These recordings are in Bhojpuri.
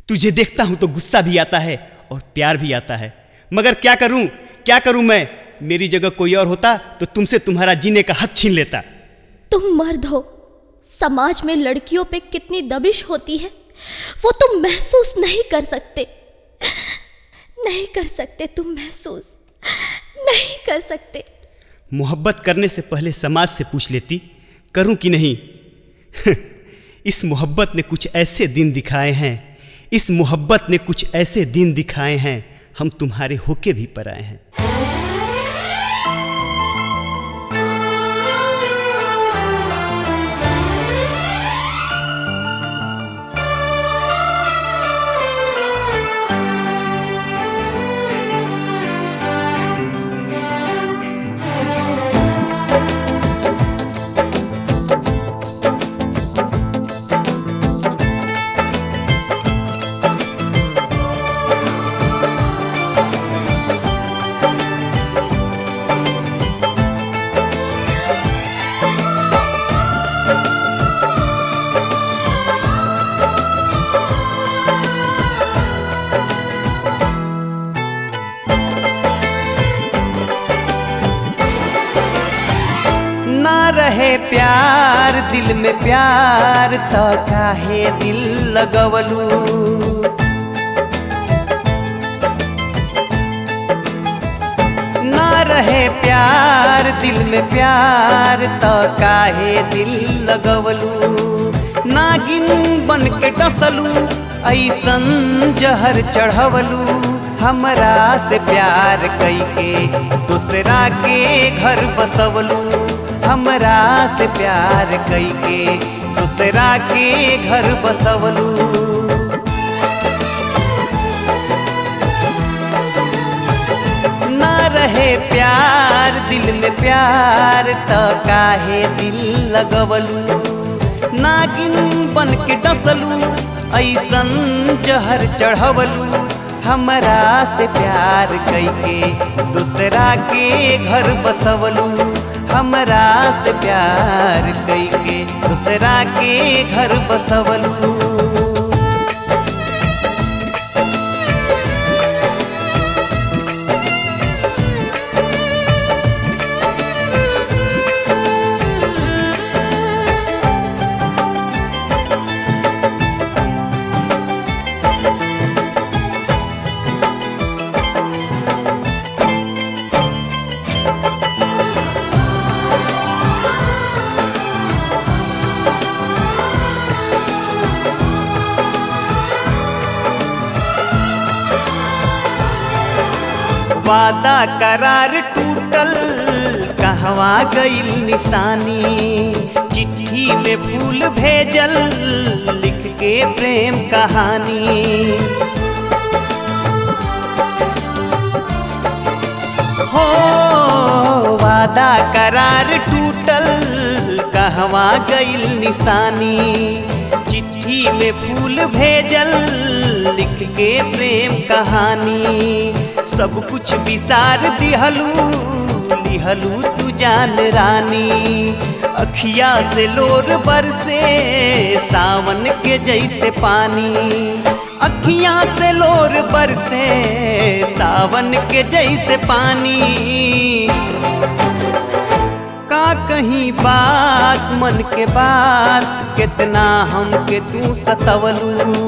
तुझे देखता हूं तो गुस्सा भी आता है और प्यार भी आता है, मगर क्या करूं मैं। मेरी जगह कोई और होता तो तुमसे तुम्हारा जीने का हक छीन लेता। तुम मर्द हो, समाज में लड़कियों पे कितनी दबिश होती है वो तुम महसूस नहीं कर सकते। तुम महसूस नहीं कर सकते। मोहब्बत करने से पहले समाज से पूछ लेती करूं कि नहीं। इस मोहब्बत ने कुछ ऐसे दिन दिखाए हैं, हम तुम्हारे होके भी पराए हैं। रहे प्यार दिल में प्यार त काहे दिल लगवलू। ना रहे प्यार दिल में प्यार त काहे दिल लगवलू। नागिन बन के डसलू ऐसन जहर चढ़वलू। हमरा से प्यार कईके दूसरा के घर बसवलू। हमरा से प्यार कईके दूसरा के घर बसवलू। ना रहे प्यार दिल में प्यार त काहे दिल लगवलू। नागिन बन के डसलू ऐसन जहर चढ़वलू। हमरा से प्यार कईके दूसरा के घर बसवलू। हमरा से प्यार कईके दूसरा के घर बसवलू। वादा करार टूटल कहवा गइल निशानी। चिट्ठी में फूल भेजल लिख के प्रेम कहानी। हो वादा करार टूटल कहवा गइल निशानी। चिट्ठी में फूल भेजल लिख के प्रेम कहानी। सब कुछ विसार लिहलू तू जान रानी। अखिया से लोर बरसे सावन के जैसे पानी। अखिया से लोर बरसे सावन के जैसे पानी। का कहीं बात मन के बात कितना हमके तू सतवलू।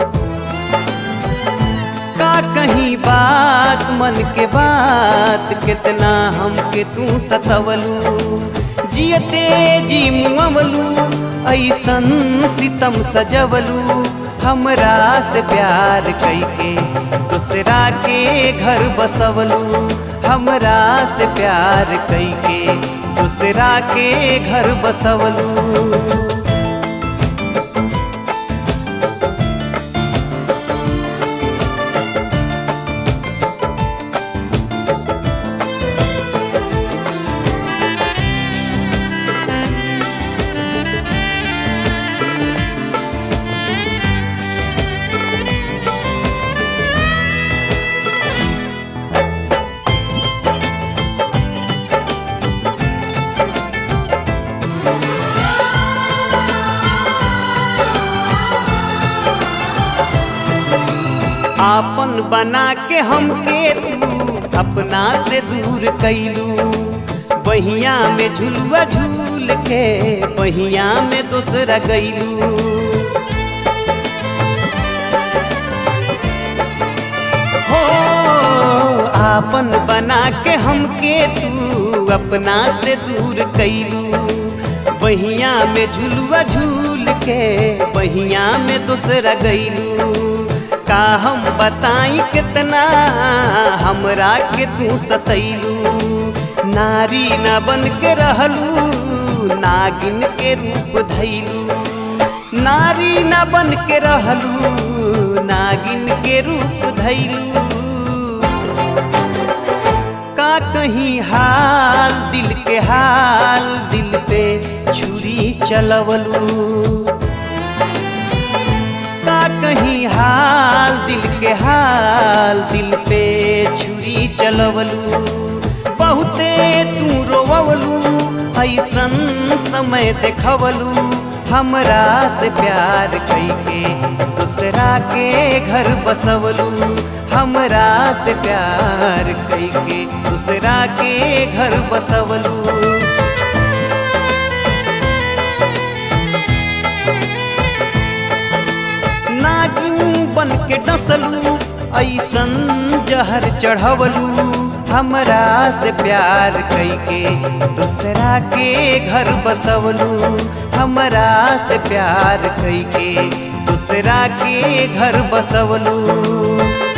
का कहीं बात मन के बात कितना हमके तू सतवलू। जियते जी मुअवलू ऐसन सितम सजवलू। हमरा से प्यार कईके दूसरा के घर बसवलू। हमरा से प्यार कईके दूसरा के घर बसवलू। आपन बना के हमके तू अपना से दूर कैलू, बहिया में झुलुआ झूल के बहिया में दूसरा गैलू। हो आपन बना के हमके तू अपना से दूर कैलू, बहिया में झुलुआ झूल के बहिया में दूसरा गैलू। का हम बताई कितना हमरा के तू सतैलू, नारी न बन के रहलू नागिन के रूप धैलू, नारी न बन के रहलू नागिन के रूप धैलू। का कहीं हाल दिल के हाल दिल पे छुरी चलवलू, का कहीं हाल दिल के हाल दिल पे छुरी चलवलू। बहुते तू रोवलू ऐसन समय देखवलू, हमरा से प्यार कइके दूसरा के घर बसवलू, हमरा से प्यार कइके दूसरा के घर बसवलू। नागिन बन के डसलू ऐसन जहर चढ़वलू, हमरा से प्यार कइके दूसरा के घर बसवलू, हमरा से प्यार कइके दूसरा के घर बसवलू।